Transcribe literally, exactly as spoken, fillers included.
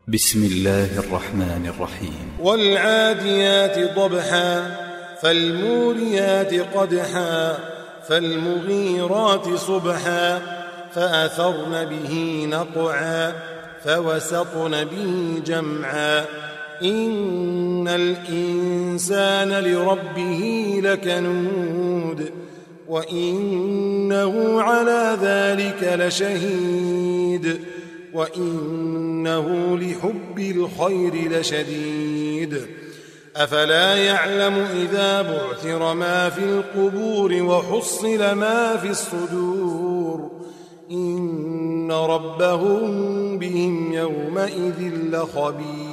بسم الله الرحمن الرحيم. والعاديات ضبحا فالموريات قدحا فالمغيرات صبحا فأثرن به نقعا فوسطن به جمعا إن الإنسان لربه لكنود وإنه على ذلك لشهيد وإنه لحب الخير لشديد أفلا يعلم إذا بعثر ما في القبور وحصل ما في الصدور إن ربهم بهم يومئذ لخبير.